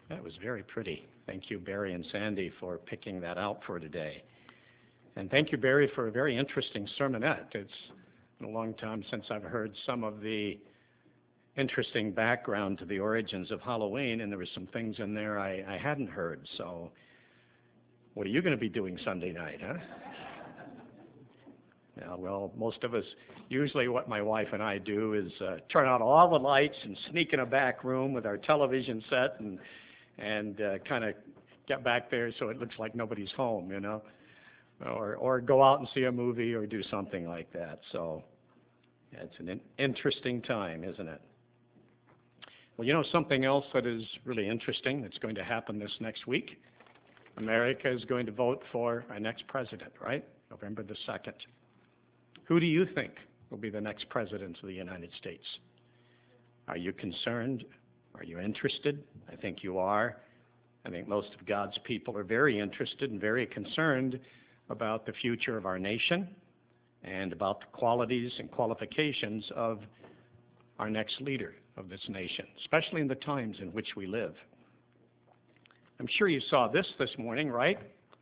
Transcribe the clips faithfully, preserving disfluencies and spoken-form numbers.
That was very pretty. Thank you, Barry and Sandy, for picking that out for today. And thank you, Barry, for a very interesting sermonette. It's been a long time since I've heard some of the interesting background to the origins of Halloween, and there were some things in there I, I hadn't heard. So what are you going to be doing Sunday night, huh? Yeah, well, most of us, usually what my wife and I do is uh, turn out all the lights and sneak in a back room with our television set and and uh, kind of get back there so it looks like nobody's home, you know, or or go out and see a movie or do something like that. So yeah, it's an in- interesting time, isn't it? Well, you know something else that is really interesting that's going to happen this next week? America is going to vote for our next president, right? November the second. Who do you think will be the next president of the United States? Are you concerned? Are you interested? I think you are. I think most of God's people are very interested and very concerned about the future of our nation and about the qualities and qualifications of our next leader of this nation, especially in the times in which we live. I'm sure you saw this this morning, right?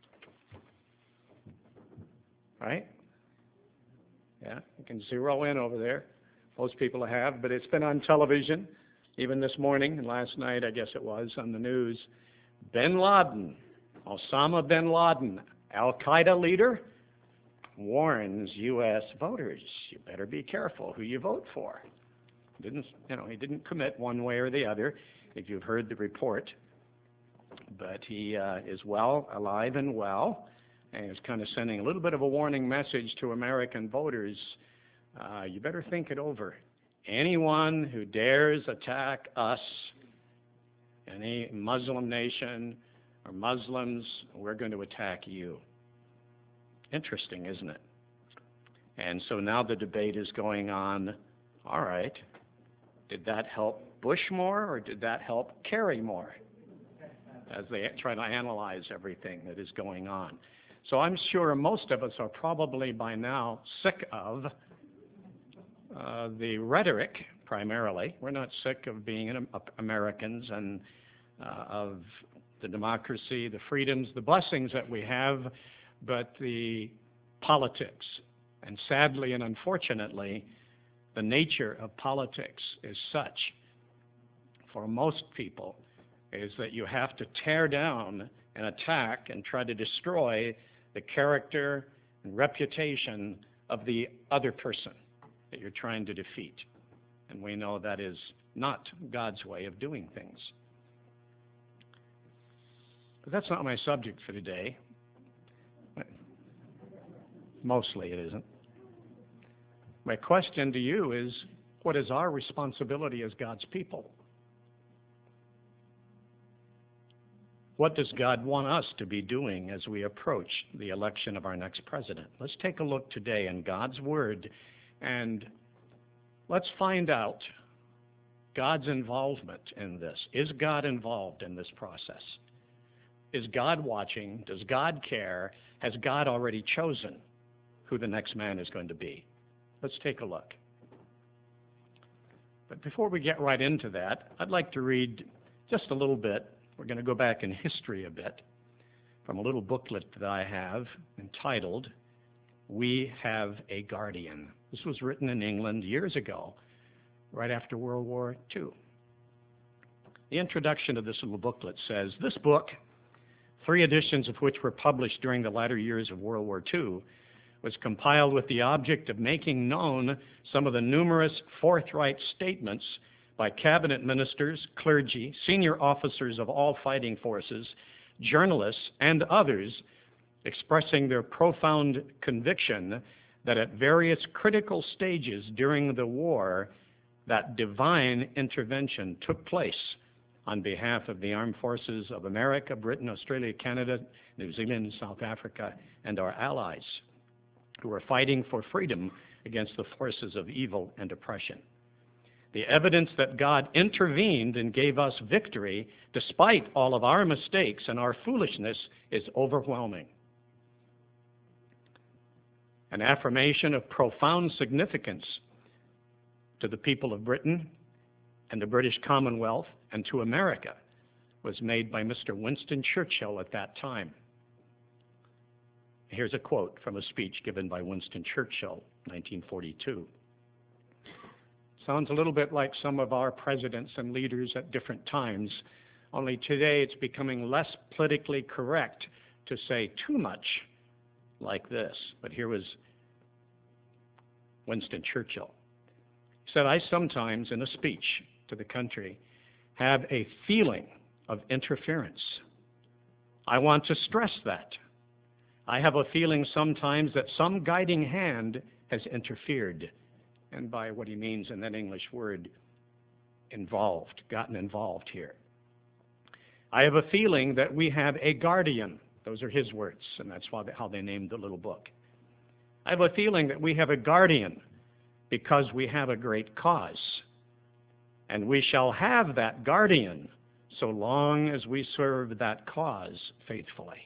Right? Yeah, you can zero in over there. Most people have, but it's been on television, even this morning and last night, I guess it was, on the news. Bin Laden, Osama bin Laden, Al-Qaeda leader, warns U S voters, you better be careful who you vote for. Didn't, you know, he didn't commit one way or the other, if you've heard the report, but he uh, is well, alive and well, and is kind of sending a little bit of a warning message to American voters. Uh, you better think it over. Anyone who dares attack us, any Muslim nation or Muslims, we're going to attack you. Interesting, isn't it? And so now the debate is going on, all right, did that help Bush more or did that help Kerry more? As they try to analyze everything that is going on. So I'm sure most of us are probably by now sick of uh, the rhetoric, primarily. We're not sick of being an, uh, Americans and uh, of the democracy, the freedoms, the blessings that we have, but the politics. And sadly and unfortunately, the nature of politics is such, for most people, is that you have to tear down and attack and try to destroy the character and reputation of the other person that you're trying to defeat. And we know that is not God's way of doing things. But that's not my subject for today. Mostly it isn't. My question to you is, what is our responsibility as God's people? What does God want us to be doing as we approach the election of our next president? Let's take a look today in God's Word and let's find out God's involvement in this. Is God involved in this process? Is God watching? Does God care? Has God already chosen who the next man is going to be? Let's take a look. But before we get right into that, I'd like to read just a little bit. We're going to go back in history a bit from a little booklet that I have entitled, We Have a Guardian. This was written in England years ago, right after World War Two. The introduction to this little booklet says, this book, three editions of which were published during the latter years of World War Two, was compiled with the object of making known some of the numerous forthright statements by cabinet ministers, clergy, senior officers of all fighting forces, journalists, and others expressing their profound conviction that at various critical stages during the war, that divine intervention took place on behalf of the armed forces of America, Britain, Australia, Canada, New Zealand, South Africa, and our allies who were fighting for freedom against the forces of evil and oppression. The evidence that God intervened and gave us victory, despite all of our mistakes and our foolishness, is overwhelming. An affirmation of profound significance to the people of Britain and the British Commonwealth and to America was made by Mister Winston Churchill at that time. Here's a quote from a speech given by Winston Churchill, nineteen forty-two. Sounds a little bit like some of our presidents and leaders at different times, only today it's becoming less politically correct to say too much like this. But here was Winston Churchill. He said, I sometimes, in a speech to the country, have a feeling of interference. I want to stress that. I have a feeling sometimes that some guiding hand has interfered, and by what he means in that English word, involved, gotten involved here. I have a feeling that we have a guardian. Those are his words, and that's why they, how they named the little book. I have a feeling that we have a guardian because we have a great cause, and we shall have that guardian so long as we serve that cause faithfully.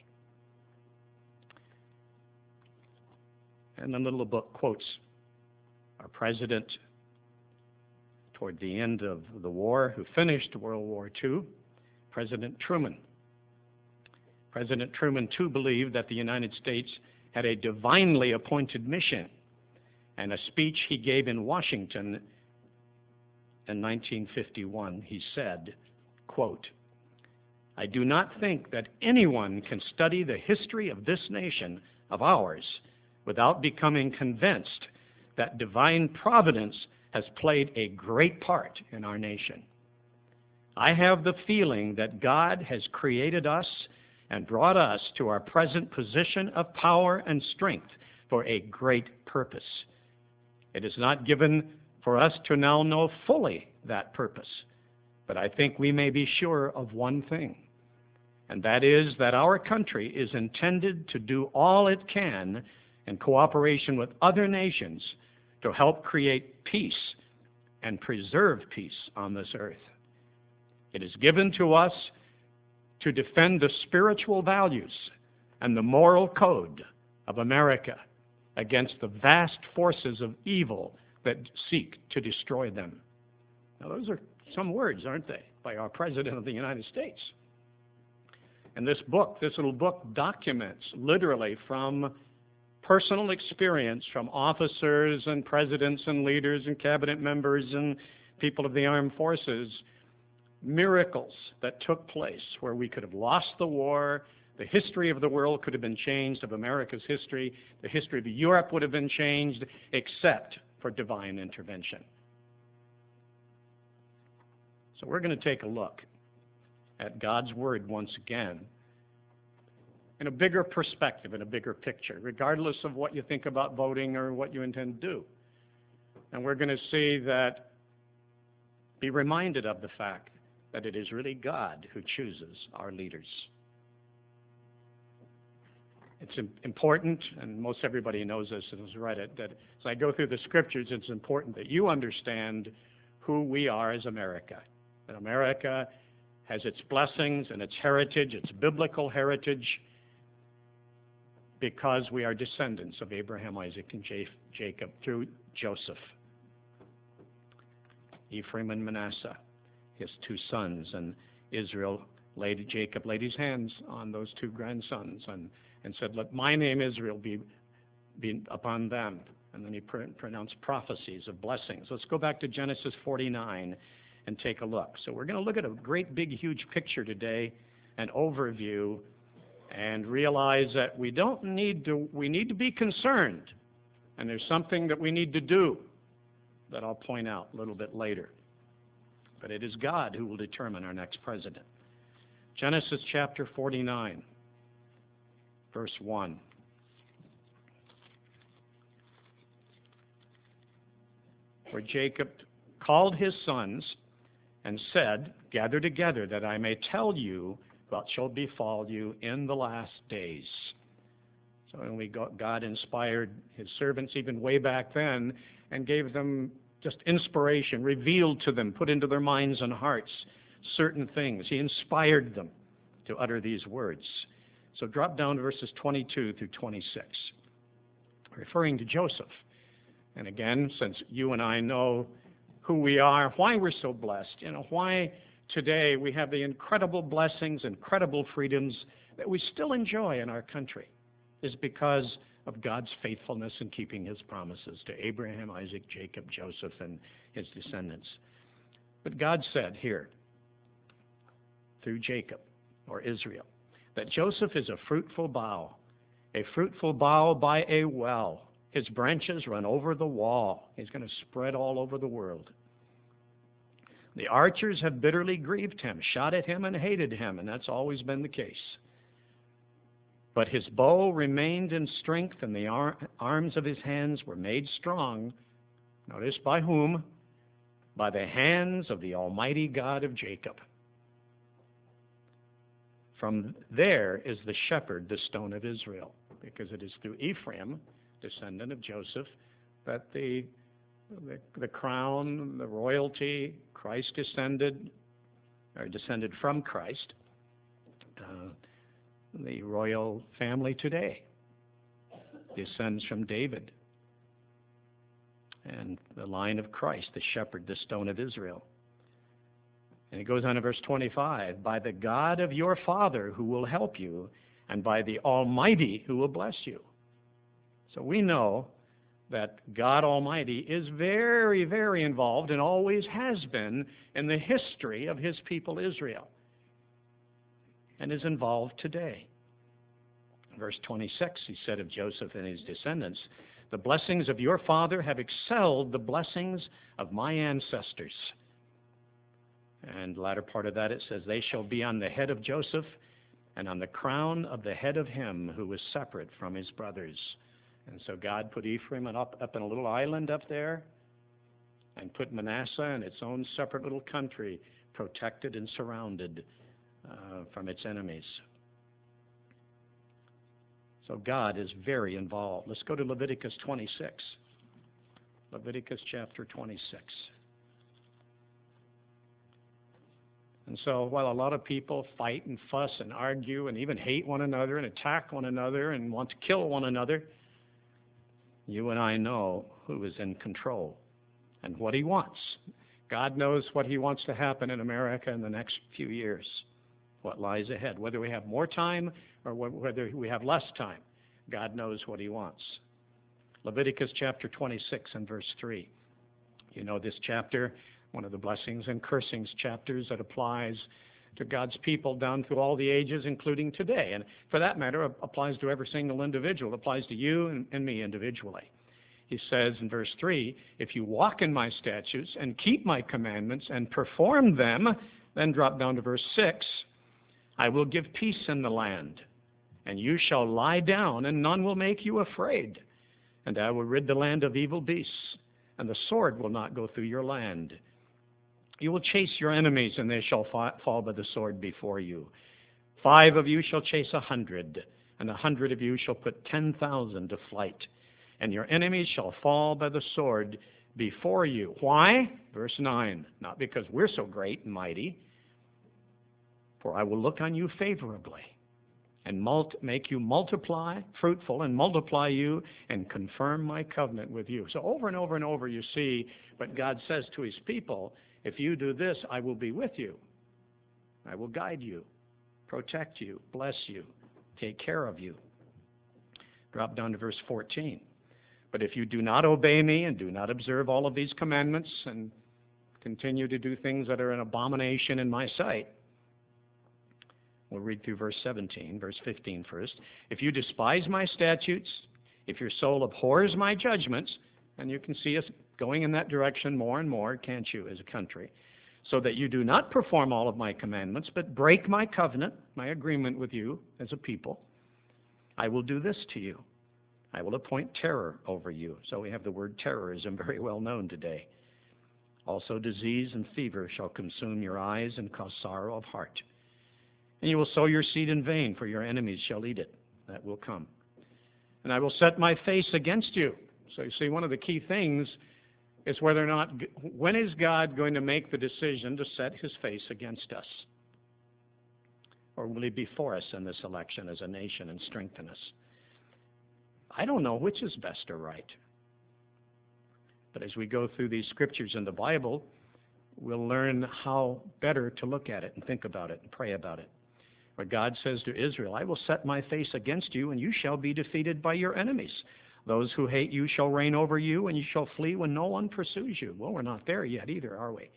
And the little book quotes our president toward the end of the war, who finished World War Two, President Truman. President Truman, too, believed that the United States had a divinely appointed mission. And a speech he gave in Washington in nineteen fifty-one, he said, quote, I do not think that anyone can study the history of this nation of ours without becoming convinced that divine providence has played a great part in our nation. I have the feeling that God has created us and brought us to our present position of power and strength for a great purpose. It is not given for us to now know fully that purpose, but I think we may be sure of one thing, and that is that our country is intended to do all it can in cooperation with other nations to help create peace and preserve peace on this earth. It is given to us to defend the spiritual values and the moral code of America against the vast forces of evil that seek to destroy them. Now, those are some words, aren't they, by our President of the United States. And this book, this little book, documents literally from personal experience from officers and presidents and leaders and cabinet members and people of the armed forces, miracles that took place where we could have lost the war, the history of the world could have been changed, of America's history, the history of Europe would have been changed, except for divine intervention. So we're going to take a look at God's Word once again in a bigger perspective, in a bigger picture, regardless of what you think about voting or what you intend to do. And we're going to see that, be reminded of the fact that it is really God who chooses our leaders. It's important, and most everybody knows this and has read it, that as I go through the scriptures, it's important that you understand who we are as America. That America has its blessings and its heritage, its biblical heritage, because we are descendants of Abraham, Isaac, and Jacob through Joseph, Ephraim and Manasseh, his two sons, and Israel laid, Jacob laid his hands on those two grandsons and, and said, let my name Israel be, be upon them. And then he pr- pronounced prophecies of blessings. Let's go back to Genesis forty-nine and take a look. So we're going to look at a great big huge picture today, an overview, and realize that we don't need to, we need to be concerned. And there's something that we need to do that I'll point out a little bit later. But it is God who will determine our next president. Genesis chapter forty-nine, verse one. Where Jacob called his sons and said, gather together that I may tell you what shall befall you in the last days. So when we got, God inspired his servants even way back then and gave them just inspiration, revealed to them, put into their minds and hearts certain things. He inspired them to utter these words. So drop down to verses twenty-two through twenty-six, referring to Joseph. And again, since you and I know who we are, why we're so blessed, you know, why today we have the incredible blessings, incredible freedoms that we still enjoy in our country is because of God's faithfulness in keeping his promises to Abraham, Isaac, Jacob, Joseph, and his descendants. But God said here, through Jacob, or Israel, that Joseph is a fruitful bough, a fruitful bough by a well. His branches run over the wall. He's going to spread all over the world. The archers have bitterly grieved him, shot at him, and hated him, and that's always been the case. But his bow remained in strength, and the ar- arms of his hands were made strong. Notice by whom? By the hands of the Almighty God of Jacob. From there is the shepherd, the stone of Israel, because it is through Ephraim, descendant of Joseph, that the, the, the crown, the royalty, Christ descended, or descended from Christ, uh, the royal family today descends from David and the line of Christ, the shepherd, the stone of Israel. And it goes on in verse twenty-five, by the God of your father who will help you, and by the Almighty who will bless you. So we know that God Almighty is very, very involved and always has been in the history of his people Israel, and is involved today. Verse twenty-six, he said of Joseph and his descendants, the blessings of your father have excelled the blessings of my ancestors. And the latter part of that, it says, they shall be on the head of Joseph and on the crown of the head of him who was separate from his brothers. And so God put Ephraim up, up in a little island up there and put Manasseh in its own separate little country, protected and surrounded uh, from its enemies. So God is very involved. Let's go to Leviticus twenty-six. Leviticus chapter twenty-six. And so while a lot of people fight and fuss and argue and even hate one another and attack one another and want to kill one another, you and I know who is in control and what he wants. God knows what he wants to happen in America in the next few years, what lies ahead, whether we have more time or whether we have less time. God knows what he wants. Leviticus chapter twenty-six and verse three. You know this chapter, one of the blessings and cursings chapters that applies to God's people down through all the ages, including today. And for that matter, applies to every single individual. It applies to you and, and me individually. He says in verse three, if you walk in my statutes and keep my commandments and perform them, then drop down to verse six, I will give peace in the land, and you shall lie down, and none will make you afraid. And I will rid the land of evil beasts, and the sword will not go through your land. You will chase your enemies, and they shall fall by the sword before you. Five of you shall chase a hundred, and a hundred of you shall put ten thousand to flight. And your enemies shall fall by the sword before you. Why? Verse nine, not because we're so great and mighty, for I will look on you favorably and mult- make you multiply, fruitful, and multiply you, and confirm my covenant with you. So over and over and over you see what God says to his people, if you do this, I will be with you. I will guide you, protect you, bless you, take care of you. Drop down to verse fourteen. But if you do not obey me and do not observe all of these commandments and continue to do things that are an abomination in my sight, we'll read through verse seventeen, verse fifteen first. If you despise my statutes, if your soul abhors my judgments, and you can see us going in that direction more and more, can't you, as a country, so that you do not perform all of my commandments, but break my covenant, my agreement with you as a people, I will do this to you. I will appoint terror over you. So we have the word terrorism very well known today. Also disease and fever shall consume your eyes and cause sorrow of heart. And you will sow your seed in vain, for your enemies shall eat it. That will come. And I will set my face against you. So you see, one of the key things is whether or not, when is God going to make the decision to set his face against us? Or will he be for us in this election as a nation and strengthen us? I don't know which is best or right. But as we go through these scriptures in the Bible, we'll learn how better to look at it and think about it and pray about it. Where God says to Israel, I will set my face against you, and you shall be defeated by your enemies. Those who hate you shall reign over you, and you shall flee when no one pursues you. Well, we're not there yet either, are we?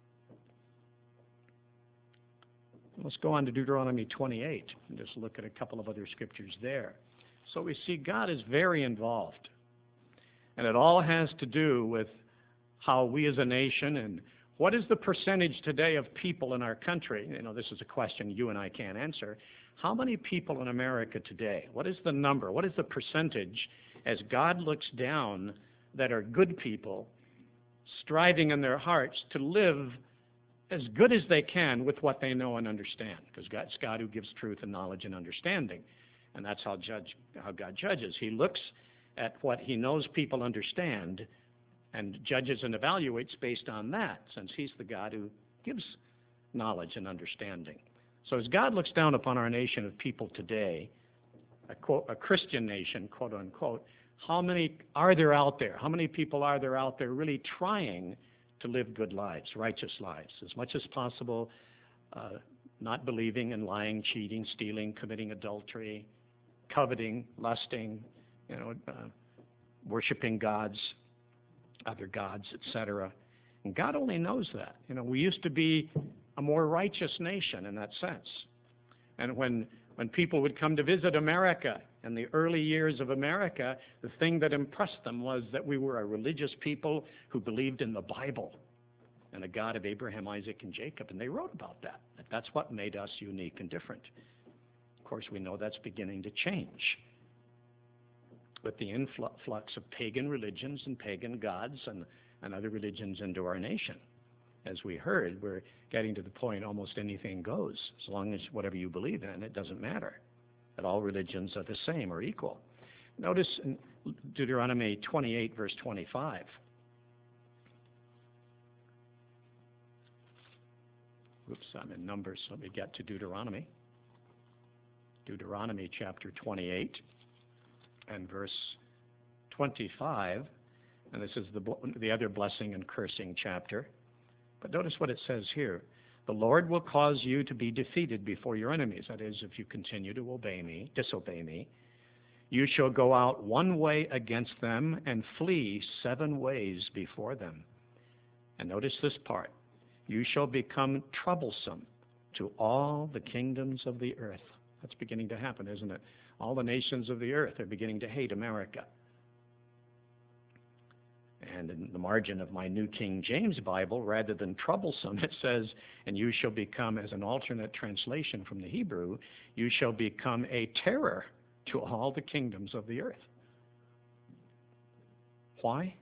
Let's go on to Deuteronomy twenty-eight and just look at a couple of other scriptures there. So we see God is very involved. And it all has to do with how we as a nation, and what is the percentage today of people in our country? You know, this is a question you and I can't answer. How many people in America today? What is the number? What is the percentage as God looks down that are good people, striving in their hearts to live as good as they can with what they know and understand? Because it's God who gives truth and knowledge and understanding. And that's how, judge, how God judges. He looks at what he knows people understand and judges and evaluates based on that, since he's the God who gives knowledge and understanding. So as God looks down upon our nation of people today, a, quote, a Christian nation, quote unquote, how many are there out there? How many people are there out there really trying to live good lives, righteous lives, as much as possible, uh, not believing and lying, cheating, stealing, committing adultery, coveting, lusting, you know, uh, worshiping gods, other gods, et cetera. And God only knows that. You know, we used to be a more righteous nation in that sense. And when when people would come to visit America in the early years of America, the thing that impressed them was that we were a religious people who believed in the Bible and the God of Abraham, Isaac, and Jacob. And they wrote about that. That's what made us unique and different. Of course, we know that's beginning to change with the influx of pagan religions and pagan gods and, and other religions into our nation. As we heard, we're getting to the point almost anything goes. As long as whatever you believe in, it doesn't matter. That all religions are the same or equal. Notice in Deuteronomy twenty-eight, verse twenty-five. Oops, I'm in Numbers, so let me get to Deuteronomy. Deuteronomy chapter twenty-eight and verse twenty-five. And this is the, the other blessing and cursing chapter. But notice what it says here. The Lord will cause you to be defeated before your enemies. That is, if you continue to obey me, disobey me. You shall go out one way against them and flee seven ways before them. And notice this part. You shall become troublesome to all the kingdoms of the earth. That's beginning to happen, isn't it? All the nations of the earth are beginning to hate America. And in the margin of my New King James Bible, rather than troublesome, it says, and you shall become, as an alternate translation from the Hebrew, you shall become a terror to all the kingdoms of the earth. Why?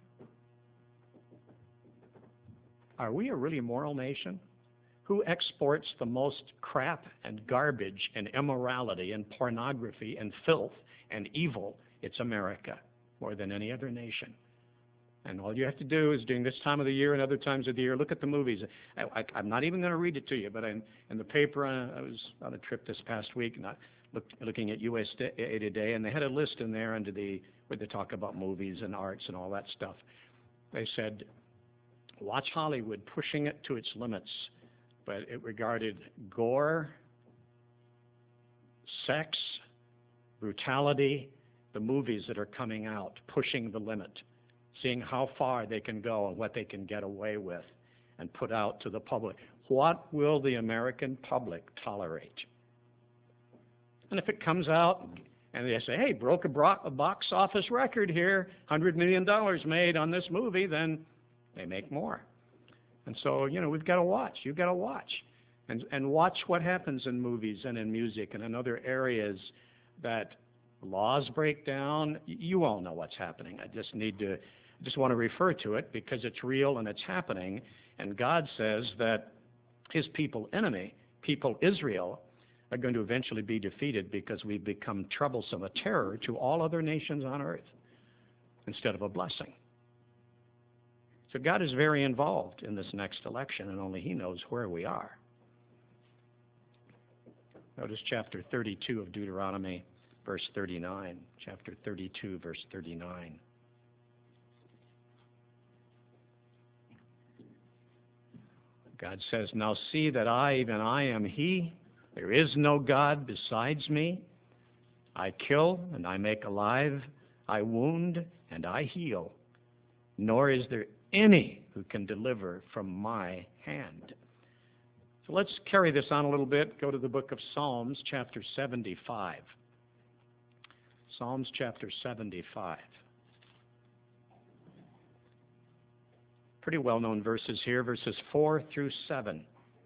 Are we a really moral nation? Who exports the most crap and garbage and immorality and pornography and filth and evil? It's America, more than any other nation. And all you have to do is, during this time of the year and other times of the year, look at the movies. I, I, I'm not even going to read it to you, but in, in the paper, uh, I was on a trip this past week, and I looked, looking at U S A Today, and they had a list in there under the where they talk about movies and arts and all that stuff. They said, watch Hollywood pushing it to its limits, but it regarded gore, sex, brutality, the movies that are coming out, pushing the limit, seeing how far they can go and what they can get away with and put out to the public. What will the American public tolerate? And if it comes out and they say, hey, broke a, bro- a box office record here, one hundred million dollars made on this movie, then they make more. And so, you know, we've got to watch. You've got to watch. And, and watch what happens in movies and in music and in other areas that laws break down. You all know what's happening. I just need to just want to refer to it because it's real and it's happening. And God says that his people enemy, people Israel, are going to eventually be defeated because we've become troublesome, a terror to all other nations on earth instead of a blessing. So God is very involved in this next election, and only he knows where we are. Notice chapter thirty-two of Deuteronomy, verse thirty-nine. Chapter thirty-two, verse thirty-nine. God says, now see that I, even I, am He. There is no God besides me. I kill and I make alive. I wound and I heal. Nor is there any who can deliver from my hand. So let's carry this on a little bit. Go to the book of Psalms, chapter seventy-five. Psalms chapter seventy-five. Pretty well-known verses here, verses four through seven.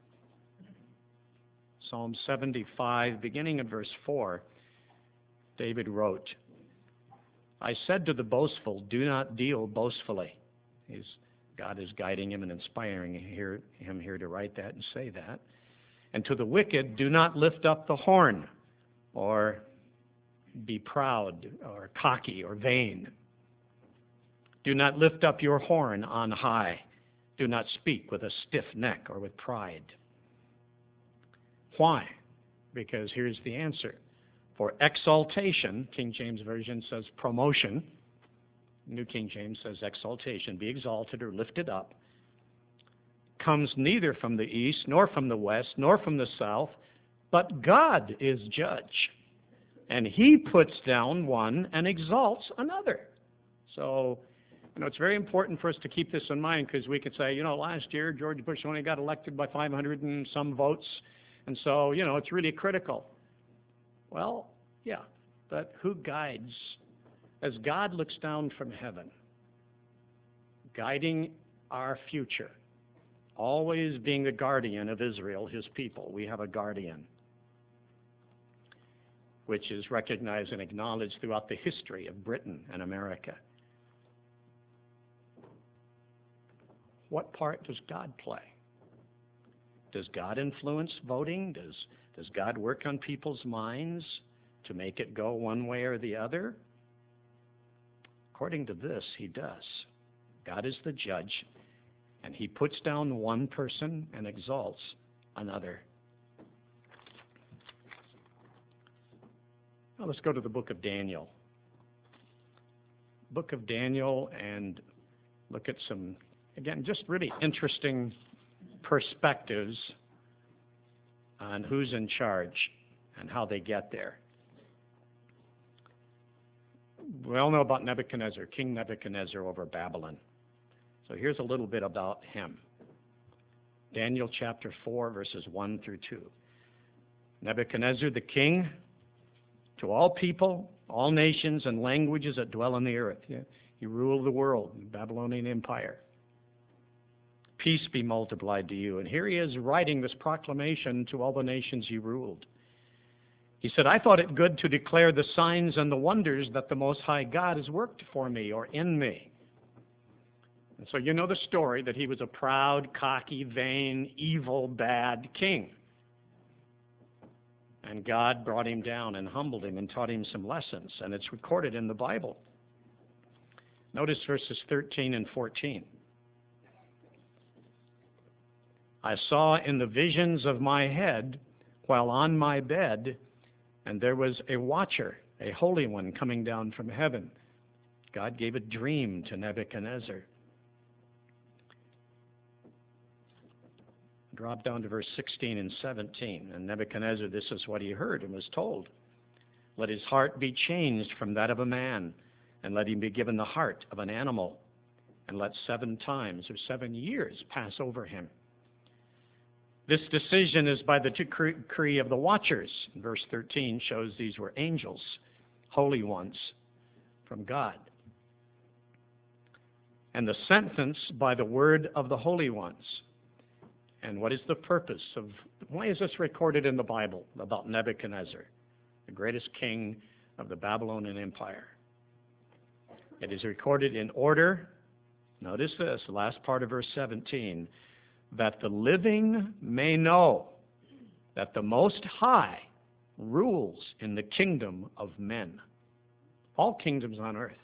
Psalm seventy-five, beginning at verse four, David wrote, I said to the boastful, do not deal boastfully. He's, God is guiding him and inspiring here, him here to write that and say that. And to the wicked, do not lift up the horn, or be proud, or cocky, or vain. Do not lift up your horn on high. Do not speak with a stiff neck or with pride. Why? Because here's the answer. For exaltation, King James Version says promotion. New King James says exaltation, be exalted or lifted up, comes neither from the east, nor from the west, nor from the south, but God is judge. And He puts down one and exalts another. So, you know, it's very important for us to keep this in mind, because we could say, you know, last year George Bush only got elected by five hundred and some votes, and so, you know, it's really critical. Well, yeah, but who guides? As God looks down from heaven, guiding our future, always being the guardian of Israel, His people, we have a guardian, which is recognized and acknowledged throughout the history of Britain and America. What part does God play? Does God influence voting? Does, does God work on people's minds to make it go one way or the other? According to this, He does. God is the judge, and He puts down one person and exalts another. Now let's go to the book of Daniel. Book of Daniel, and look at some, again, just really interesting perspectives on who's in charge and how they get there. We all know about Nebuchadnezzar, King Nebuchadnezzar over Babylon. So here's a little bit about him. Daniel chapter four, verses one through two. Nebuchadnezzar the king, to all people, all nations and languages that dwell on the earth. He ruled the world, the Babylonian Empire. Peace be multiplied to you. And here he is writing this proclamation to all the nations he ruled. He said, I thought it good to declare the signs and the wonders that the Most High God has worked for me or in me. And so you know the story, that he was a proud, cocky, vain, evil, bad king. And God brought him down and humbled him and taught him some lessons. And it's recorded in the Bible. Notice verses thirteen and fourteen. I saw in the visions of my head while on my bed, and there was a watcher, a holy one, coming down from heaven. God gave a dream to Nebuchadnezzar. Drop down to verse sixteen and seventeen. And Nebuchadnezzar, this is what he heard and was told. Let his heart be changed from that of a man, and let him be given the heart of an animal, and let seven times or seven years pass over him. This decision is by the decree of the watchers. Verse thirteen shows these were angels, holy ones from God. And the sentence by the word of the holy ones. And what is the purpose of, why is this recorded in the Bible about Nebuchadnezzar, the greatest king of the Babylonian Empire? It is recorded in order, notice this, the last part of verse seventeen, that the living may know that the Most High rules in the kingdom of men. All kingdoms on earth.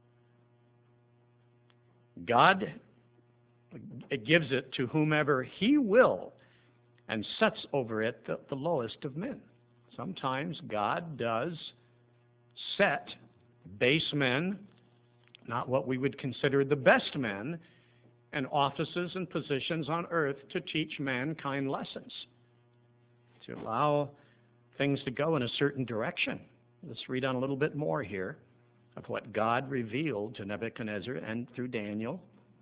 God it gives it to whomever He will and sets over it the, the lowest of men. Sometimes God does set base men, not what we would consider the best men, and offices and positions on earth to teach mankind lessons, to allow things to go in a certain direction. Let's read on a little bit more here of what God revealed to Nebuchadnezzar and through Daniel.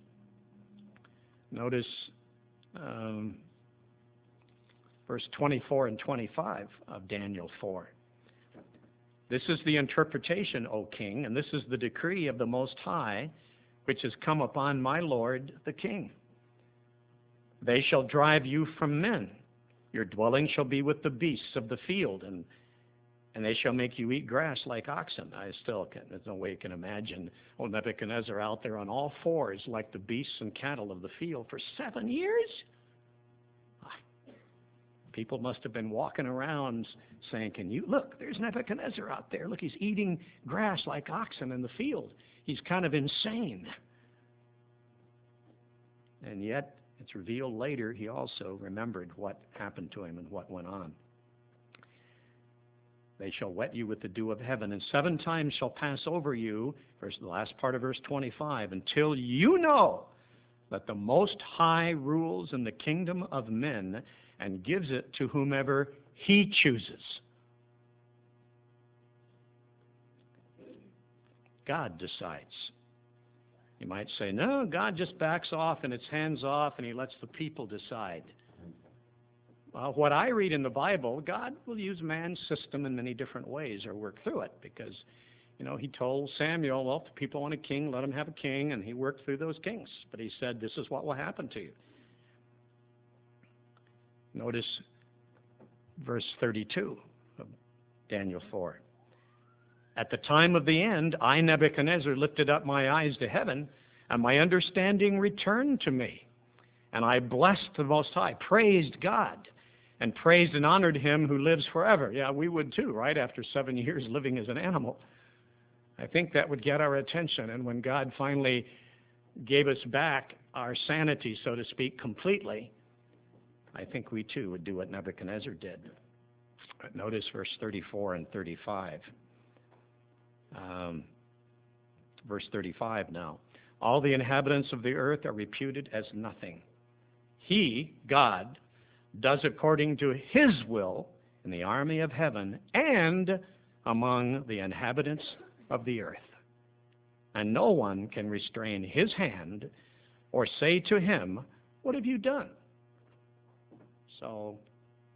Notice um, verse twenty-four and twenty-five of Daniel four. This is the interpretation, O king, and this is the decree of the Most High, which has come upon my Lord the king. They shall drive you from men. Your dwelling shall be with the beasts of the field, and and they shall make you eat grass like oxen. I still can't, there's no way you can imagine old Nebuchadnezzar out there on all fours like the beasts and cattle of the field for seven years. People must have been walking around saying, can you, look, there's Nebuchadnezzar out there. Look, he's eating grass like oxen in the field. He's kind of insane. And yet, it's revealed later, he also remembered what happened to him and what went on. They shall wet you with the dew of heaven, and seven times shall pass over you, verse, the last part of verse twenty-five, until you know that the Most High rules in the kingdom of men and gives it to whomever he chooses. God decides. You might say, no, God just backs off and it's hands off and he lets the people decide. Well, what I read in the Bible, God will use man's system in many different ways or work through it because, you know, he told Samuel, well, if the people want a king, let them have a king, and he worked through those kings. But he said, this is what will happen to you. Notice verse thirty-two of Daniel four. At the time of the end, I, Nebuchadnezzar, lifted up my eyes to heaven, and my understanding returned to me. And I blessed the Most High, praised God, and praised and honored him who lives forever. Yeah, we would too, right, after seven years living as an animal. I think that would get our attention. And when God finally gave us back our sanity, so to speak, completely, I think we too would do what Nebuchadnezzar did. Notice verse thirty-four and thirty-five. Um, verse thirty-five now. All the inhabitants of the earth are reputed as nothing. He, God, does according to his will in the army of heaven and among the inhabitants of the earth. And no one can restrain his hand or say to him, what have you done? So,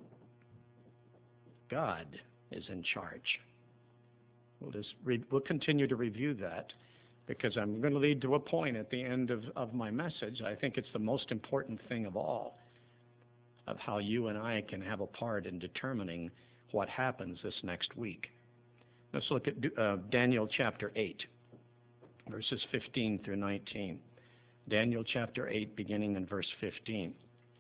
God is in charge. We'll just re- we'll continue to review that because I'm going to lead to a point at the end of, of my message. I think it's the most important thing of all, of how you and I can have a part in determining what happens this next week. Let's look at uh, Daniel chapter eight, verses fifteen through nineteen. Daniel chapter eight, beginning in verse fifteen.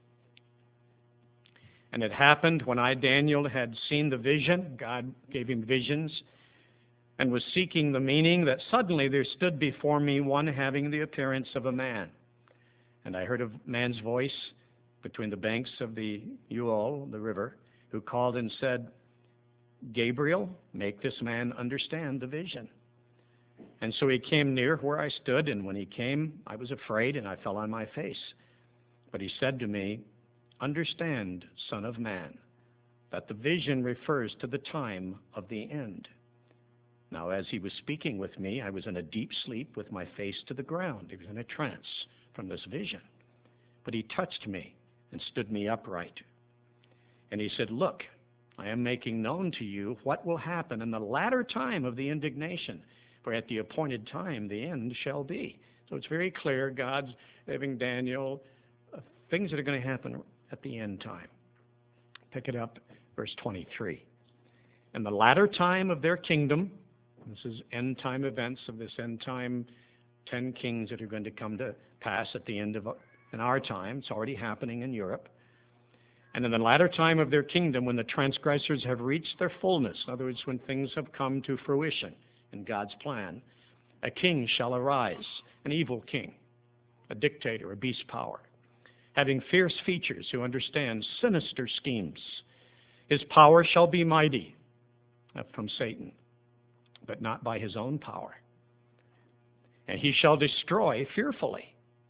And it happened when I, Daniel, had seen the vision, God gave him visions, and was seeking the meaning, that suddenly there stood before me one having the appearance of a man. And I heard a man's voice between the banks of the Uol, the river, who called and said, Gabriel, make this man understand the vision. And so he came near where I stood, and when he came, I was afraid, and I fell on my face. But he said to me, understand, Son of Man, that the vision refers to the time of the end. Now, as he was speaking with me, I was in a deep sleep with my face to the ground. He was in a trance from this vision. But he touched me and stood me upright. And he said, look, I am making known to you what will happen in the latter time of the indignation, for at the appointed time the end shall be. So it's very clear, God's giving Daniel uh, things that are going to happen at the end time. Pick it up, verse twenty-three. In the latter time of their kingdom, this is end time events of this end time, ten kings that are going to come to pass at the end of in our time. It's already happening in Europe. And in the latter time of their kingdom, when the transgressors have reached their fullness, in other words, when things have come to fruition in God's plan, a king shall arise, an evil king, a dictator, a beast power, having fierce features, who understands sinister schemes. His power shall be mighty, from Satan, but not by his own power. And he shall destroy fearfully,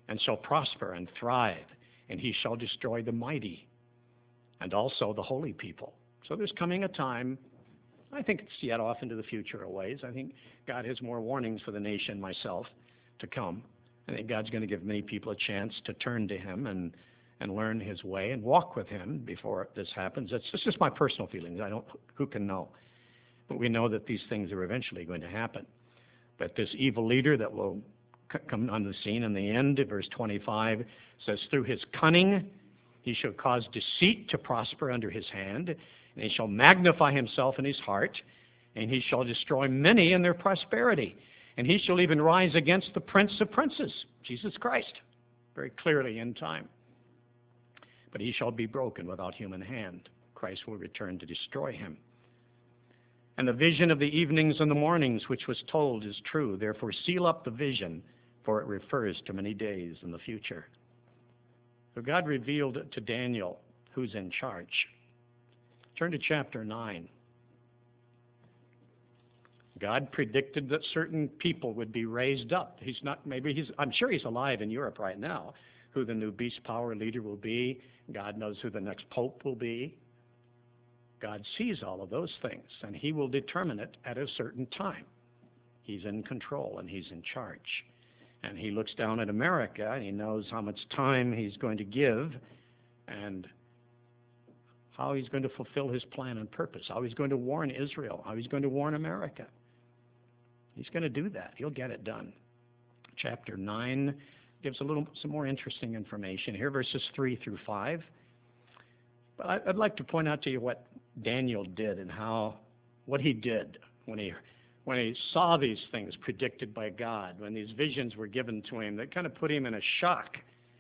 and shall prosper and thrive, and he shall destroy the mighty and also the holy people. So there's coming a time, I think it's yet off into the future a ways. I think God has more warnings for the nation, myself, to come. I think God's going to give many people a chance to turn to him and, and learn his way and walk with him before this happens. It's, it's just my personal feelings. I don't, who can know? But we know that these things are eventually going to happen. But this evil leader that will c- come on the scene in the end, verse twenty-five, says, through his cunning he shall cause deceit to prosper under his hand, and he shall magnify himself in his heart, and he shall destroy many in their prosperity. And he shall even rise against the Prince of Princes, Jesus Christ, very clearly in time. But he shall be broken without human hand. Christ will return to destroy him. And the vision of the evenings and the mornings which was told is true. Therefore seal up the vision, for it refers to many days in the future. So God revealed to Daniel who's in charge. Turn to chapter nine. God predicted that certain people would be raised up. He's not, maybe he's, I'm sure he's alive in Europe right now, who the new beast power leader will be. God knows who the next pope will be. God sees all of those things, and he will determine it at a certain time. He's in control, and he's in charge. And he looks down at America, and he knows how much time he's going to give, and how he's going to fulfill his plan and purpose, how he's going to warn Israel, how he's going to warn America. He's going to do that. He'll get it done. Chapter nine gives a little, some more interesting information here, verses three through five. But I'd like to point out to you what Daniel did and how, what he did when he, when he saw these things predicted by God, when these visions were given to him, that kind of put him in a shock,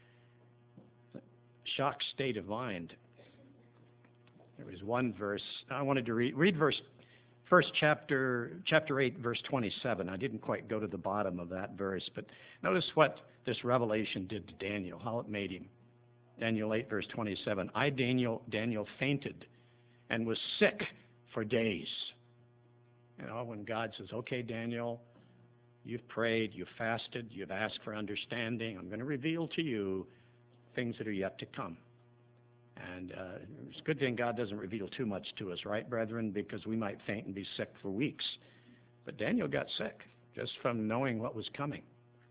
shock state of mind. There was one verse, I wanted to read, read verse, first chapter, chapter eight, verse twenty-seven. I didn't quite go to the bottom of that verse, but notice what this revelation did to Daniel, how it made him. Daniel eight, verse twenty-seven. I, Daniel, Daniel fainted and was sick for days. You know, when God says, okay, Daniel, you've prayed, you've fasted, you've asked for understanding. I'm going to reveal to you things that are yet to come. And uh, it's a good thing God doesn't reveal too much to us, right, brethren? Because we might faint and be sick for weeks. But Daniel got sick just from knowing what was coming.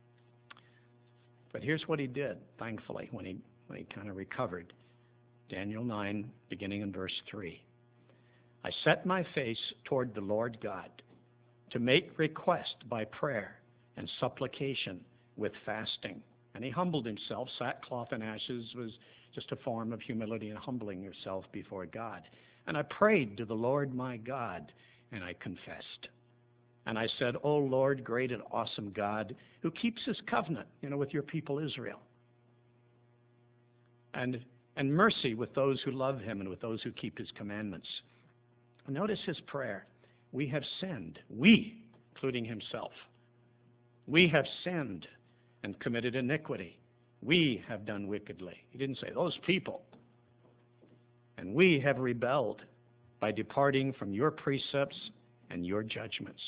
But here's what he did, thankfully, when he, when he kind of recovered. Daniel nine, beginning in verse three. I set my face toward the Lord God to make request by prayer and supplication with fasting. And he humbled himself. Sackcloth and ashes was just a form of humility and humbling yourself before God. And I prayed to the Lord my God, and I confessed. And I said, O Lord, great and awesome God, who keeps his covenant, you know, with your people Israel. And, and mercy with those who love him and with those who keep his commandments. Notice his prayer. We have sinned. We, including himself. We have sinned and committed iniquity. We have done wickedly. He didn't say those people. And we have rebelled by departing from your precepts and your judgments.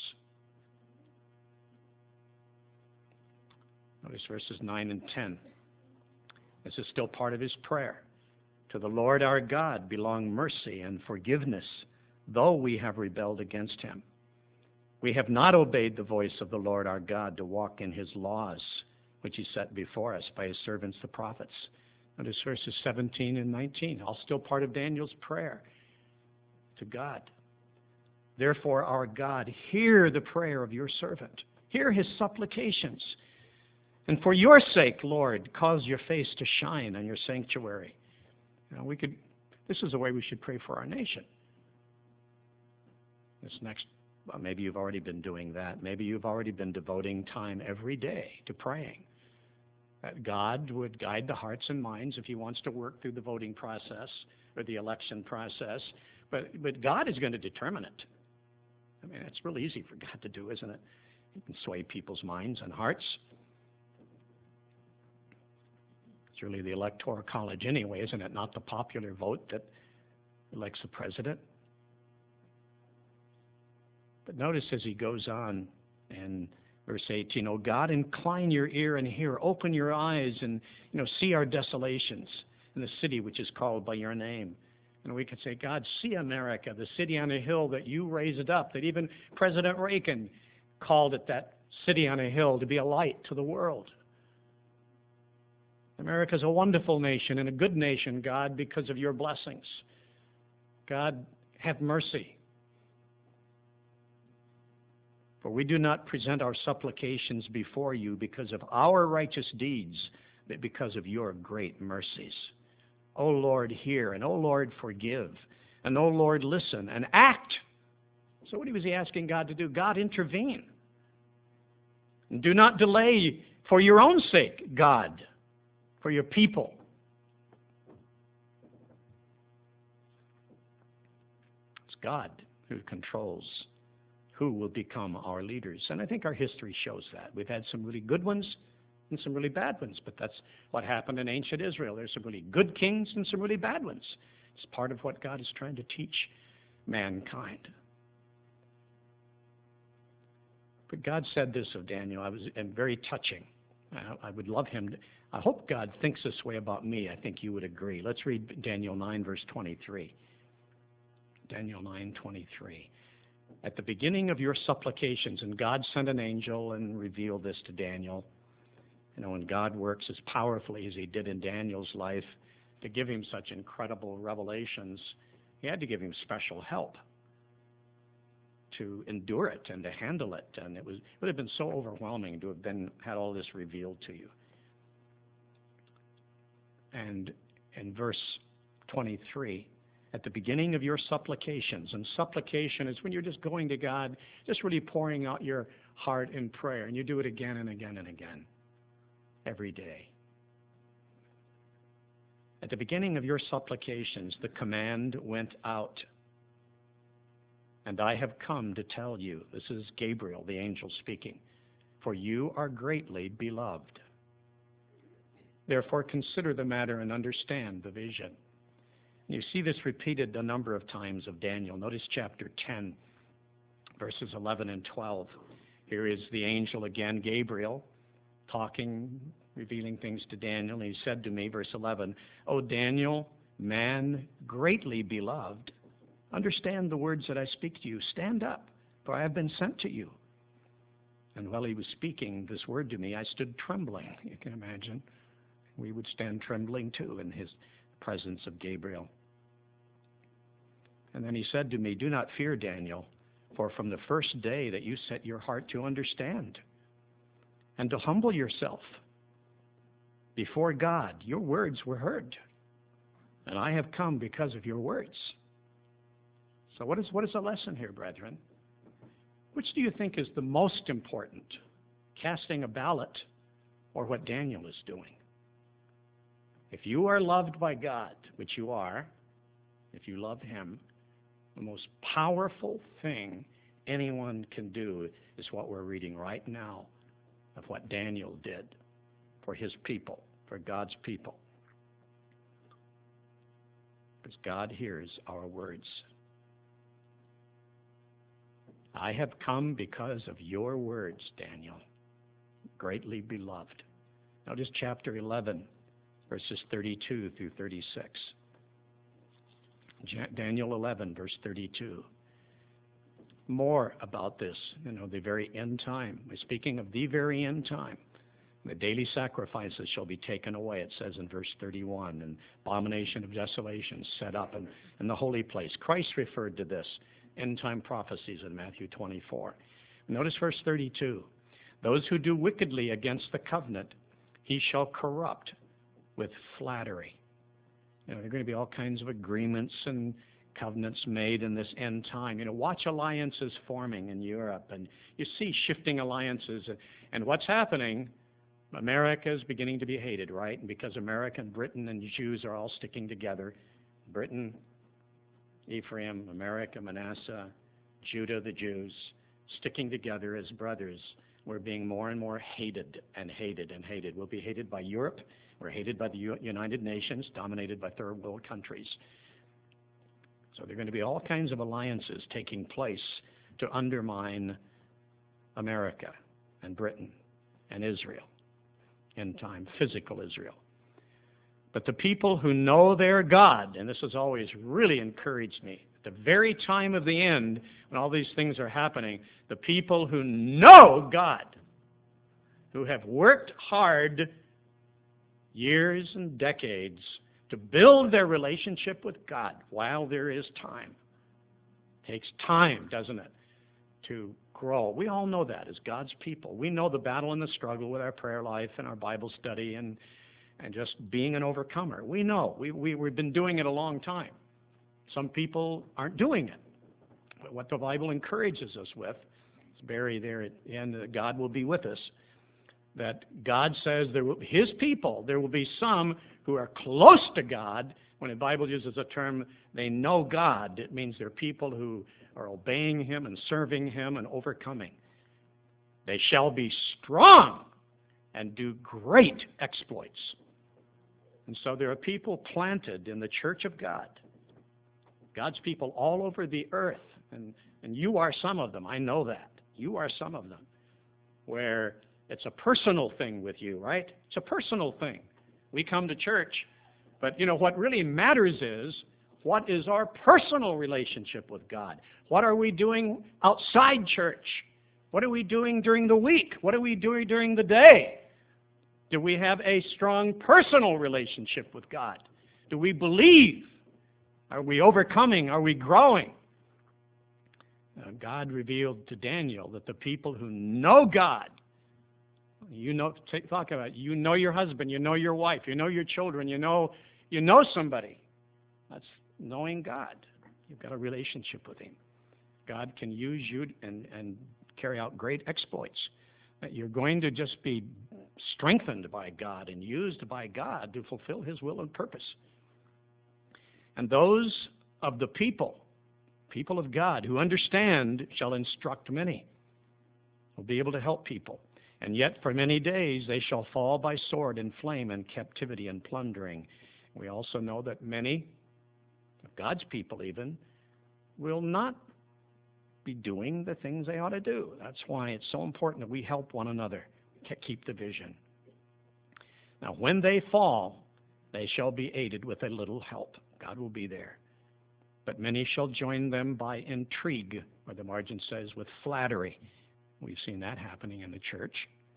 Notice verses nine and ten. This is still part of his prayer. To the Lord our God belong mercy and forgiveness, though we have rebelled against him. We have not obeyed the voice of the Lord our God to walk in his laws, which he set before us by his servants the prophets. Notice verses seventeen and nineteen, all still part of Daniel's prayer to God. Therefore, our God, hear the prayer of your servant. Hear his supplications. And for your sake, Lord, cause your face to shine on your sanctuary. You know, we could, this is the way we should pray for our nation. This next, well, maybe you've already been doing that. Maybe you've already been devoting time every day to praying. That God would guide the hearts and minds if he wants to work through the voting process or the election process. But, but God is going to determine it. I mean, it's real easy for God to do, isn't it? He can sway people's minds and hearts. It's really the Electoral College anyway, isn't it? Not the popular vote that elects the president. But notice as he goes on in Verse eighteen, O God, incline your ear and hear, open your eyes and, you know, see our desolations in the city which is called by your name. And we could say, God, see America, the city on a hill that you raised up, that even President Reagan called it that city on a hill to be a light to the world. America is a wonderful nation and a good nation, God, because of your blessings. God, have mercy. For we do not present our supplications before you because of our righteous deeds, but because of your great mercies. O Lord, hear, and O Lord, forgive, and O Lord, listen, and act. So what was he asking God to do? God, intervene. And do not delay for your own sake, God, for your people. It's God who controls who will become our leaders. And I think our history shows that. We've had some really good ones and some really bad ones, but that's what happened in ancient Israel. There's some really good kings and some really bad ones. It's part of what God is trying to teach mankind. But God said this of Daniel. I was and very touching. I, I would love him to, I hope God thinks this way about me. I think you would agree. Let's read Daniel nine, verse twenty-three. Daniel nine, twenty-three. At the beginning of your supplications, and God sent an angel and revealed this to Daniel. You know, when God works as powerfully as he did in Daniel's life to give him such incredible revelations, he had to give him special help to endure it and to handle it. And it was it would have been so overwhelming to have been had all this revealed to you. And in verse twenty-three, at the beginning of your supplications, and supplication is when you're just going to God, just really pouring out your heart in prayer, and you do it again and again and again, every day. At the beginning of your supplications, the command went out, and I have come to tell you, this is Gabriel, the angel speaking, for you are greatly beloved. Therefore, consider the matter and understand the vision. You see this repeated a number of times of Daniel. Notice chapter ten, verses eleven and twelve. Here is the angel again, Gabriel, talking, revealing things to Daniel. And he said to me, verse eleven, O Daniel, man greatly beloved, understand the words that I speak to you. Stand up, for I have been sent to you. And while he was speaking this word to me, I stood trembling. You can imagine. We would stand trembling too in his presence of Gabriel. And then he said to me, do not fear, Daniel, for from the first day that you set your heart to understand and to humble yourself before God, your words were heard, and I have come because of your words. So what is, what is the lesson here, brethren? Which do you think is the most important, casting a ballot or what Daniel is doing? If you are loved by God, which you are, if you love him, the most powerful thing anyone can do is what we're reading right now of what Daniel did for his people, for God's people. Because God hears our words. I have come because of your words, Daniel, greatly beloved. Notice chapter eleven, verses thirty-two through thirty-six. Daniel eleven, verse thirty-two. More about this, you know, the very end time. We're speaking of the very end time. The daily sacrifices shall be taken away, it says in verse thirty-one, and abomination of desolation set up in, in the holy place. Christ referred to this, end time prophecies in Matthew twenty-four. Notice verse thirty-two. Those who do wickedly against the covenant, he shall corrupt with flattery. You know, there are going to be all kinds of agreements and covenants made in this end time. You know, watch alliances forming in Europe, and you see shifting alliances. And what's happening? America is beginning to be hated, right? And because America and Britain and Jews are all sticking together, Britain, Ephraim, America, Manasseh, Judah, the Jews, sticking together as brothers, we're being more and more hated and hated and hated. We'll be hated by Europe. We're hated by the United Nations, dominated by third world countries. So there are going to be all kinds of alliances taking place to undermine America and Britain and Israel, in time, physical Israel. But the people who know their God, and this has always really encouraged me, at the very time of the end, when all these things are happening, the people who know God, who have worked hard years and decades to build their relationship with God while there is time. It takes time, doesn't it, to grow. We all know that as God's people. We know the battle and the struggle with our prayer life and our Bible study and, and just being an overcomer. We know. We, we, we've been doing it a long time. Some people aren't doing it. But what the Bible encourages us with, it's buried there at the end, that God will be with us, that God says there will, His people, there will be some who are close to God. When the Bible uses a term, they know God, it means they're people who are obeying Him and serving Him and overcoming. They shall be strong and do great exploits. And so there are people planted in the church of God, God's people all over the earth, and, and you are some of them. I know that. You are some of them, where it's a personal thing with you, right? It's a personal thing. We come to church, but you know what really matters is, what is our personal relationship with God? What are we doing outside church? What are we doing during the week? What are we doing during the day? Do we have a strong personal relationship with God? Do we believe? Are we overcoming? Are we growing? Uh, God revealed to Daniel that the people who know God, you know, take, talk about it. You know your husband, you know your wife, you know your children, you know, you know somebody. That's knowing God. You've got a relationship with Him. God can use you and, and carry out great exploits. That you're going to just be strengthened by God and used by God to fulfill His will and purpose. And those of the people, people of God who understand shall instruct many. Will be able to help people. And yet for many days they shall fall by sword and flame and captivity and plundering. We also know that many of God's people even will not be doing the things they ought to do. That's why it's so important that we help one another to keep the vision. Now when they fall, they shall be aided with a little help. God will be there. But many shall join them by intrigue, or the margin says with flattery. We've seen that happening in the church.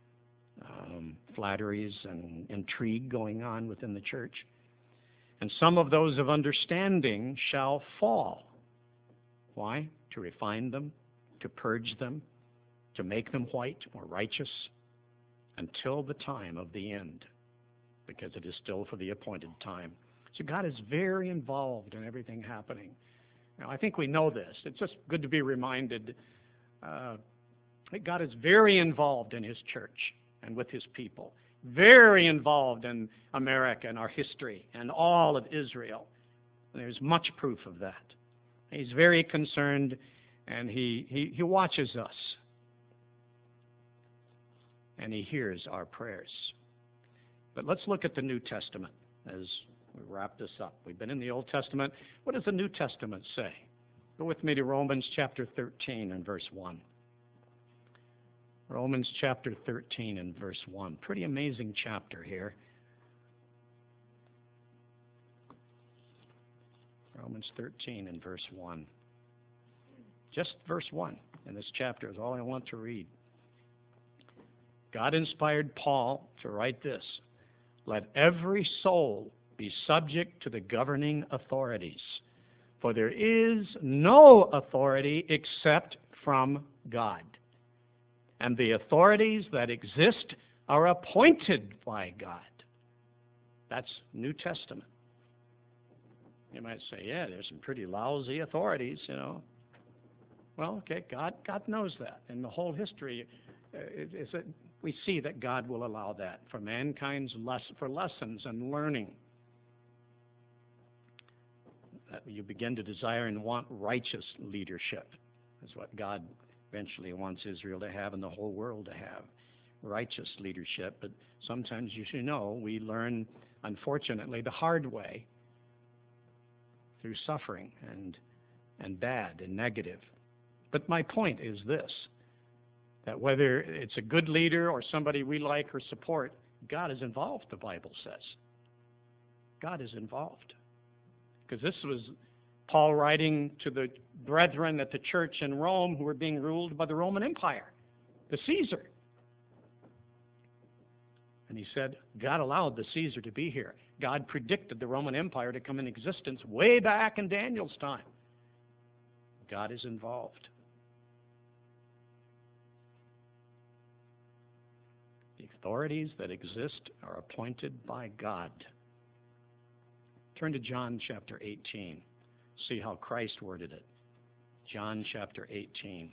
Um, flatteries and intrigue going on within the church. And some of those of understanding shall fall. Why? To refine them, to purge them, to make them white or righteous, until the time of the end, because it is still for the appointed time. So God is very involved in everything happening. Now, I think we know this. It's just good to be reminded uh, that God is very involved in His church and with His people, very involved in America and our history and all of Israel. And there's much proof of that. He's very concerned, and he, he, he watches us, and He hears our prayers. But let's look at the New Testament as we wrap this up. We've been in the Old Testament. What does the New Testament say? Go with me to Romans chapter thirteen and verse one. Romans chapter thirteen and verse one. Pretty amazing chapter here. Romans thirteen and verse one. Just verse one in this chapter is all I want to read. God inspired Paul to write this: "Let every soul be subject to the governing authorities, for there is no authority except from God. And the authorities that exist are appointed by God." That's New Testament. You might say, yeah, there's some pretty lousy authorities, you know. Well, okay, God, God knows that. In the whole history, uh, it, it's a, we see that God will allow that for mankind's lesson, for lessons and learning. That you begin to desire and want righteous leadership is what God eventually wants Israel to have and the whole world to have. Righteous leadership. But sometimes, you should know, we learn, unfortunately, the hard way through suffering and and bad and negative. But my point is this: That whether it's a good leader or somebody we like or support, God is involved, the Bible says. God is involved. Because this was Paul writing to the brethren at the church in Rome who were being ruled by the Roman Empire, the Caesar. And he said, God allowed the Caesar to be here. God predicted the Roman Empire to come in existence way back in Daniel's time. God is involved. The authorities that exist are appointed by God. Turn to John chapter eighteen. See how Christ worded it. John chapter eighteen.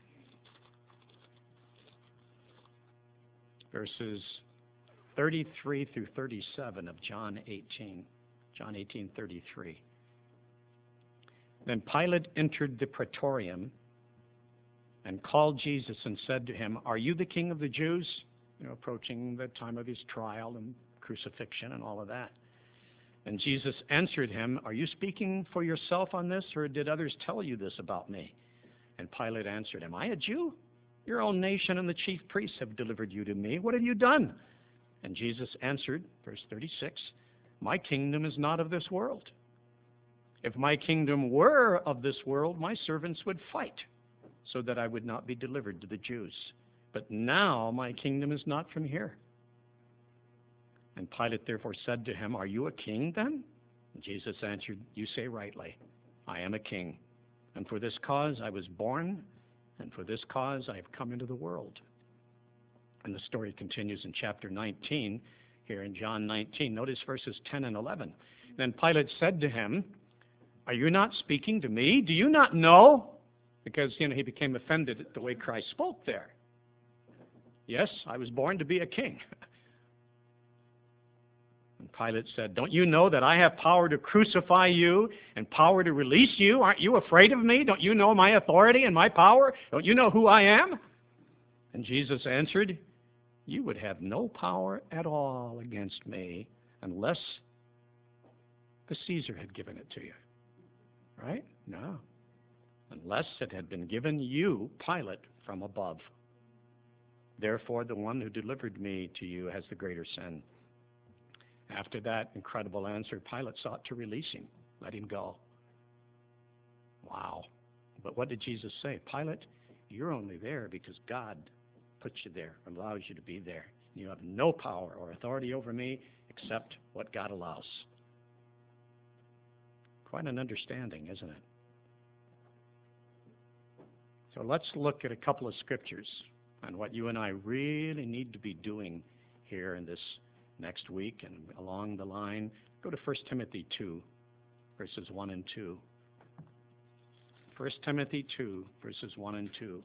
Verses thirty-three through thirty-seven of John eighteen. John eighteen, thirty-three. Then Pilate entered the praetorium and called Jesus and said to him, "Are you the king of the Jews?" You know, approaching the time of his trial and crucifixion and all of that. And Jesus answered him, "Are you speaking for yourself on this, or did others tell you this about me?" And Pilate answered, "Am I a Jew? Your own nation and the chief priests have delivered you to me. What have you done?" And Jesus answered, verse thirty-six, "My kingdom is not of this world. If my kingdom were of this world, my servants would fight, so that I would not be delivered to the Jews. But now my kingdom is not from here." And Pilate therefore said to him, "Are you a king then?" And Jesus answered, "You say rightly, I am a king. And for this cause I was born, and for this cause I have come into the world." And the story continues in chapter nineteen, here in John nineteen. Notice verses ten and eleven. Then Pilate said to him, "Are you not speaking to me? Do you not know?" Because, you know, he became offended at the way Christ spoke there. "Yes, I was born to be a king." And Pilate said, "Don't you know that I have power to crucify you and power to release you? Aren't you afraid of me? Don't you know my authority and my power? Don't you know who I am?" And Jesus answered, "You would have no power at all against me unless the Caesar had given it to you." Right? No. Unless it had been given you, Pilate, from above. Therefore, the one who delivered me to you has the greater sin. After that incredible answer, Pilate sought to release him, let him go. Wow. But what did Jesus say? "Pilate, you're only there because God puts you there, allows you to be there. You have no power or authority over me except what God allows." Quite an understanding, isn't it? So let's look at a couple of scriptures on what you and I really need to be doing here in this next week and along the line. Go to First Timothy two, verses one and two. First Timothy two, verses one and two.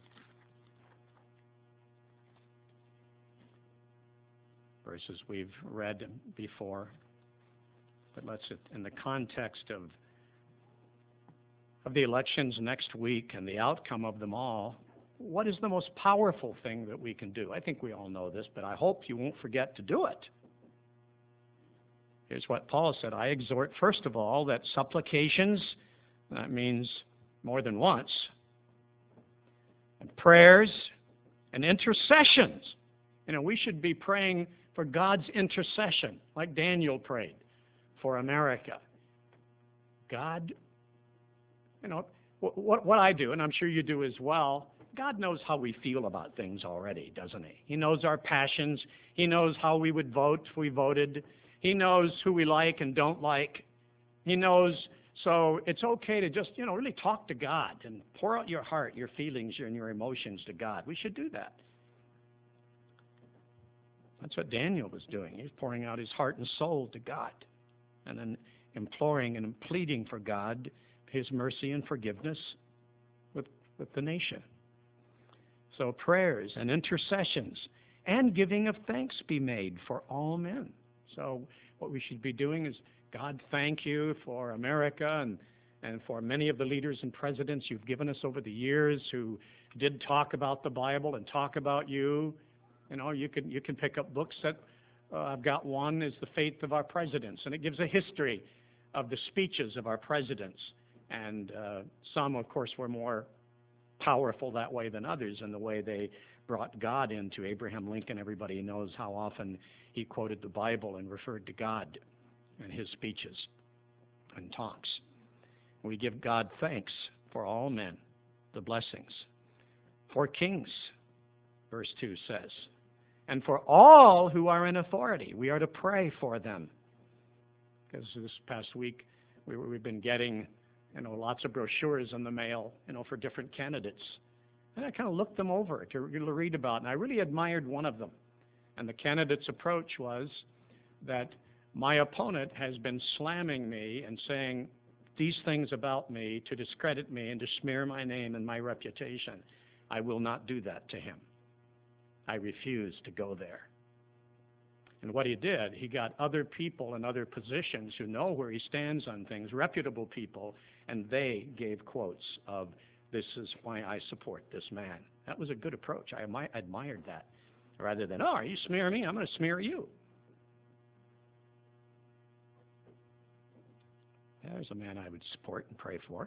Verses we've read before, but let's, in the context of of the elections next week and the outcome of them all, what is the most powerful thing that we can do? I think we all know this, but I hope you won't forget to do it. Here's what Paul said: "I exhort, first of all, that supplications," that means more than once, "and prayers and intercessions." You know, we should be praying for God's intercession, like Daniel prayed for America. God, you know, what, what I do, and I'm sure you do as well, God knows how we feel about things already, doesn't he? He knows our passions. He knows how we would vote if we voted. He knows who we like and don't like. He knows, so it's okay to just, you know, really talk to God and pour out your heart, your feelings, and your emotions to God. We should do that. That's what Daniel was doing. He was pouring out his heart and soul to God, and then imploring and pleading for God, his mercy and forgiveness with, with the nation. So prayers and intercessions and giving of thanks be made for all men. So what we should be doing is, God, thank you for America and, and for many of the leaders and presidents you've given us over the years who did talk about the Bible and talk about you. You know, you can, you can pick up books that, uh, I've got one, is The Faith of Our Presidents, and it gives a history of the speeches of our presidents. And uh, some, of course, were more powerful that way than others in the way they brought God into Abraham Lincoln. Everybody knows how often he quoted the Bible and referred to God in his speeches and talks. We give God thanks for all men, the blessings, for kings, verse two says, and for all who are in authority. We are to pray for them. Because this past week, we, we've been getting, you know, lots of brochures in the mail, you know, for different candidates. And I kind of looked them over to read about, and I really admired one of them. And the candidate's approach was that my opponent has been slamming me and saying these things about me to discredit me and to smear my name and my reputation. I will not do that to him. I refuse to go there. And what he did, he got other people in other positions who know where he stands on things, reputable people, and they gave quotes of, this is why I support this man. That was a good approach. I admired that. Rather than, oh, you smear me, I'm going to smear you. There's a man I would support and pray for.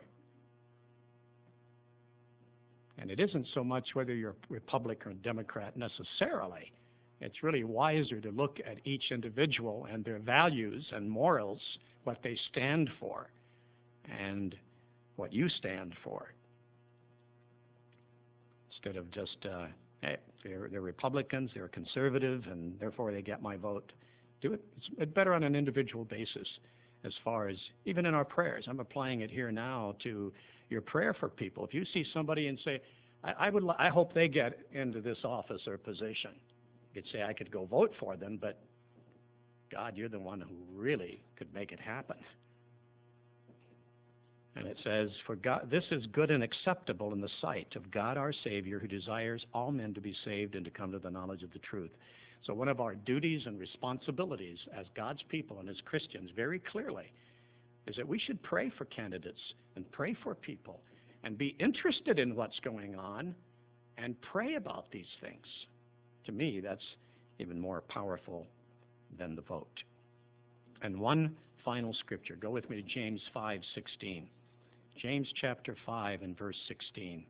And it isn't so much whether you're a Republican or Democrat necessarily. It's really wiser to look at each individual and their values and morals, what they stand for, and what you stand for. Instead of just, uh, hey, they're, they're Republicans, they're conservative, and therefore they get my vote. Do it. It's better on an individual basis as far as, even in our prayers. I'm applying it here now to your prayer for people. If you see somebody and say, I, I would, I hope they get into this office or position. You could say, I could go vote for them, but God, you're the one who really could make it happen. And it says, for God, this is good and acceptable in the sight of God our Savior, who desires all men to be saved and to come to the knowledge of the truth. So one of our duties and responsibilities as God's people and as Christians, very clearly, is that we should pray for candidates and pray for people and be interested in what's going on and pray about these things. To me, that's even more powerful than the vote. And one final scripture. Go with me to James five sixteen. James chapter five and verse sixteen.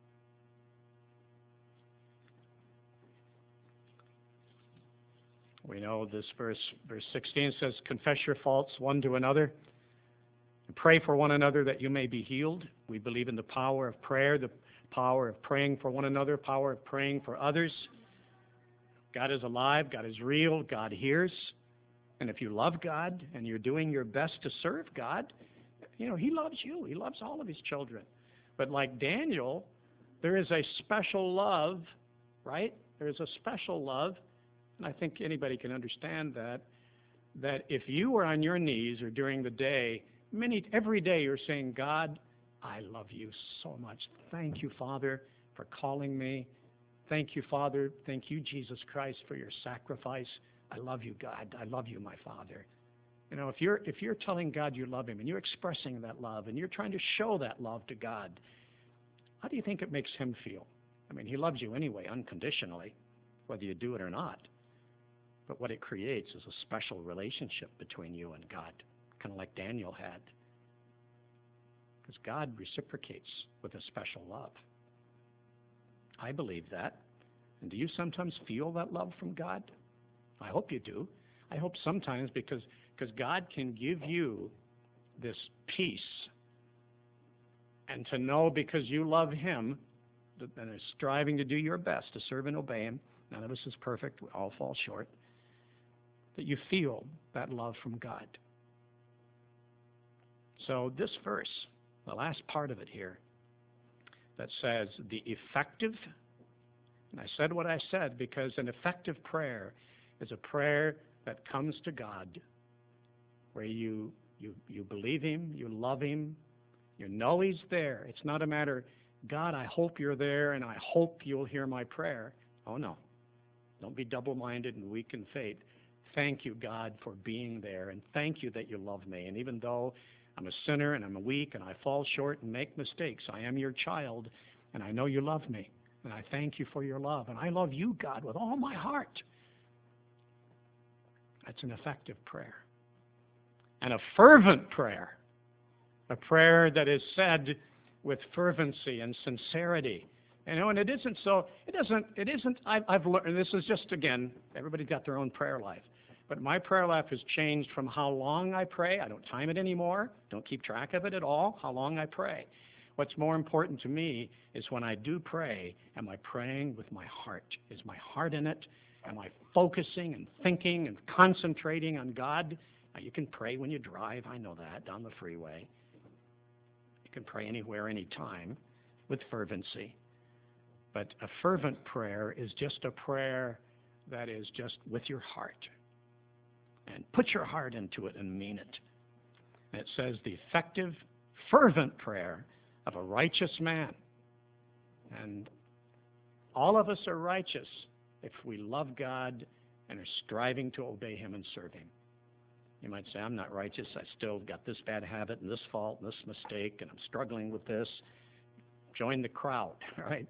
We know this verse, verse sixteen says, confess your faults one to another, and pray for one another that you may be healed. We believe in the power of prayer, the power of praying for one another, power of praying for others. God is alive, God is real, God hears. And if you love God and you're doing your best to serve God, you know, He loves you. He loves all of His children. But like Daniel, there is a special love, right? There is a special love, and I think anybody can understand that, that if you are on your knees or during the day, many every day you're saying, God, I love you so much. Thank you, Father, for calling me. Thank you, Father. Thank you, Jesus Christ, for your sacrifice. I love you, God. I love you, my Father. You know, if you're if you're telling God you love Him and you're expressing that love and you're trying to show that love to God, how do you think it makes Him feel? I mean, He loves you anyway, unconditionally, whether you do it or not. But what it creates is a special relationship between you and God, kind of like Daniel had. Because God reciprocates with a special love. I believe that. And do you sometimes feel that love from God? I hope you do. I hope sometimes because because God can give you this peace, and to know because you love Him and are striving to do your best to serve and obey Him. None of us is perfect. We all fall short. That you feel that love from God. So this verse, the last part of it here, that says the effective, and I said what I said because an effective prayer is a prayer that comes to God where you, you, you believe Him, you love Him, you know He's there. It's not a matter, God, I hope you're there and I hope you'll hear my prayer. Oh, no. Don't be double-minded and weak in faith. Thank you, God, for being there, and thank you that you love me. And even though I'm a sinner and I'm weak and I fall short and make mistakes, I am your child, and I know you love me. And I thank you for your love. And I love you, God, with all my heart. That's an effective prayer. And a fervent prayer. A prayer that is said with fervency and sincerity You know, and it isn't so, it doesn't, it isn't, I've, I've learned, and this is just, again, everybody's got their own prayer life. But my prayer life has changed from how long I pray. I don't time it anymore. Don't keep track of it at all, how long I pray. What's more important to me is when I do pray, am I praying with my heart? Is my heart in it? Am I focusing and thinking and concentrating on God? Now, you can pray when you drive. I know that, down the freeway. You can pray anywhere, anytime, with fervency. But a fervent prayer is just a prayer that is just with your heart. And put your heart into it and mean it. And it says the effective, fervent prayer of a righteous man. And all of us are righteous if we love God and are striving to obey Him and serve Him. You might say, I'm not righteous. I still got this bad habit and this fault and this mistake, and I'm struggling with this. Join the crowd, right?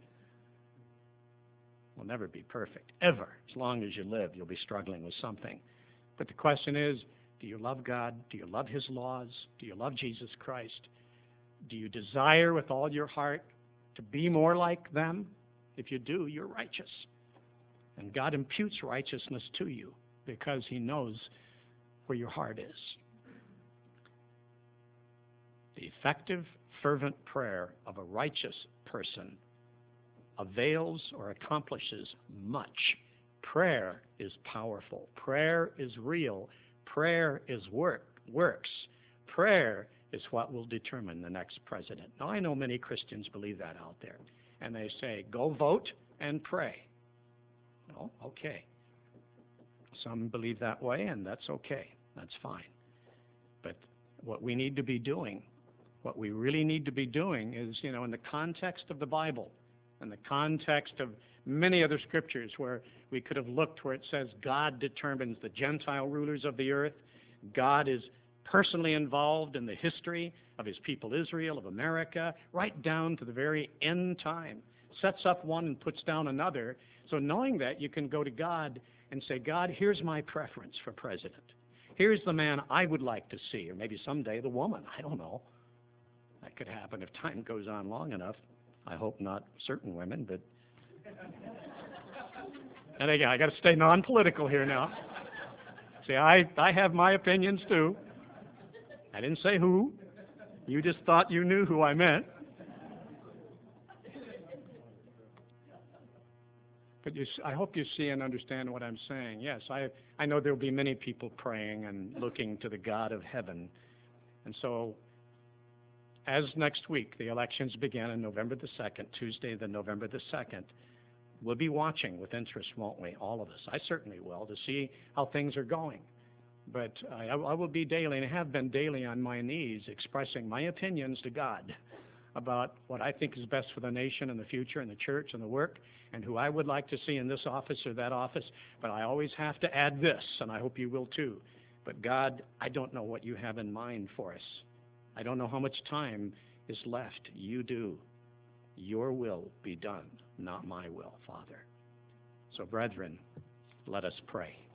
We'll never be perfect, ever. As long as you live, you'll be struggling with something. But the question is, do you love God? Do you love His laws? Do you love Jesus Christ? Do you desire with all your heart to be more like them? If you do, you're righteous. And God imputes righteousness to you because He knows where your heart is. The effective, fervent prayer of a righteous person avails or accomplishes much. Prayer is powerful. Prayer is real. Prayer is work, works. Prayer is what will determine the next president. Now, I know many Christians believe that out there. And they say, go vote and pray. No, okay. Some believe that way, and that's okay. That's fine. But what we need to be doing, what we really need to be doing is, you know, in the context of the Bible, in the context of many other scriptures where we could have looked where it says God determines the Gentile rulers of the earth. God is personally involved in the history of His people Israel, of America, right down to the very end time. Sets up one and puts down another. So knowing that, you can go to God and say, God, here's my preference for president. Here's the man I would like to see, or maybe someday the woman. I don't know. That could happen if time goes on long enough. I hope not certain women, but... And again, I got to stay non-political here now. See, I, I have my opinions too. I didn't say who. You just thought you knew who I meant. But you, I hope you see and understand what I'm saying. Yes, I, I know there will be many people praying and looking to the God of heaven. And so, as next week, the elections begin on November the second, Tuesday, the November the second, we'll be watching with interest, won't we? All of us. I certainly will, to see how things are going. But I, I will be daily, and I have been daily on my knees, expressing my opinions to God about what I think is best for the nation and the future and the church and the work, and who I would like to see in this office or that office. But I always have to add this, and I hope you will too. But God, I don't know what you have in mind for us. I don't know how much time is left. You do. Your will be done, not my will, Father. So, brethren, let us pray.